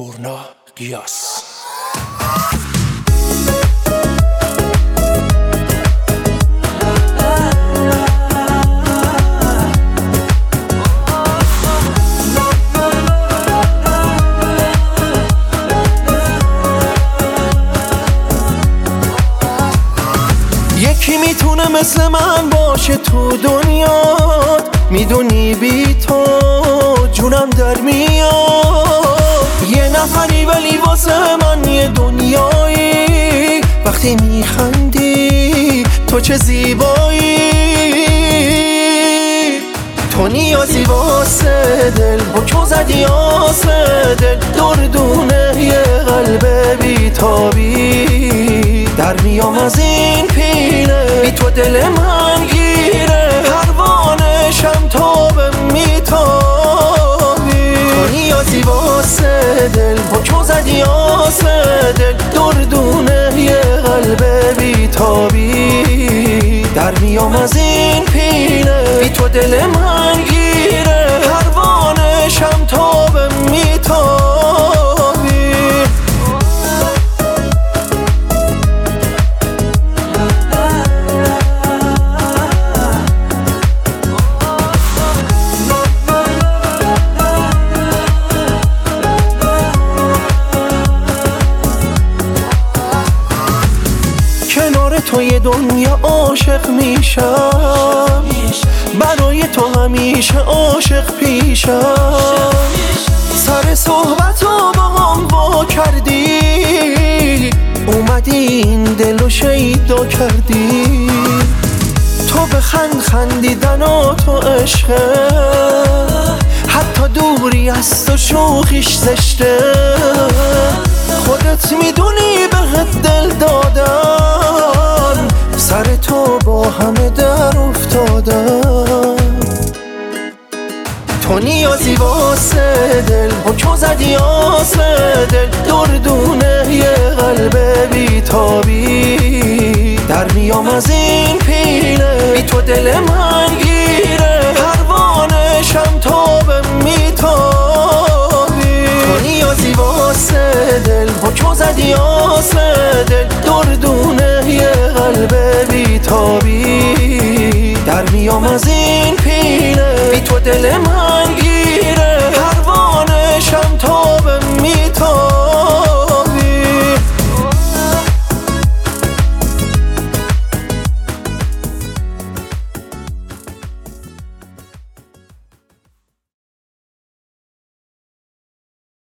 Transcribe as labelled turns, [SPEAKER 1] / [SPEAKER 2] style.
[SPEAKER 1] برنا قیاس.
[SPEAKER 2] یکی میتونه مثل من باشه تو دنیات، میدونی بی تو جونم در میاد. یه نفری ولی واسه من یه دنیایی، وقتی میخندی تو چه زیبایی. تو نیازی واسه دل، حکم زدی آسه دل، دردونه یه قلب بیتابی. در میام از این پینه، بی تو دل من گیره، پروانشم تا به میتابی. تو نیازی واسه دل، حکم زدی آسه دل، دردونه یه قلب بیتابی. در میام از این پینه، بی تو دل من گیره، پروانشم تا به میتابی. کنار تو یه دنیا عاشق میشم، برای تو همیشه عاشق پیشم. سر صحبتو با هم وا کردی، اومدی این دلو شیدا کردی. تو بخند خندیدن و تو عشقه، حتی دوری از تو شوخیش زشته. خودت میدونی بهت دل دادم، سر تو با همه در افتادم. تو نیازی واسه دل، حکم زدی آسه دل، دردونه یه قلب بیتابی. در میام از این پینه، بی تو دل من گیره، پروانشم تا به میتابی. تو نیازی واسه دل، حکم زدی آسه دل، دردونه یه قلب بیتابی. در میام از این پینه، بی تو دل من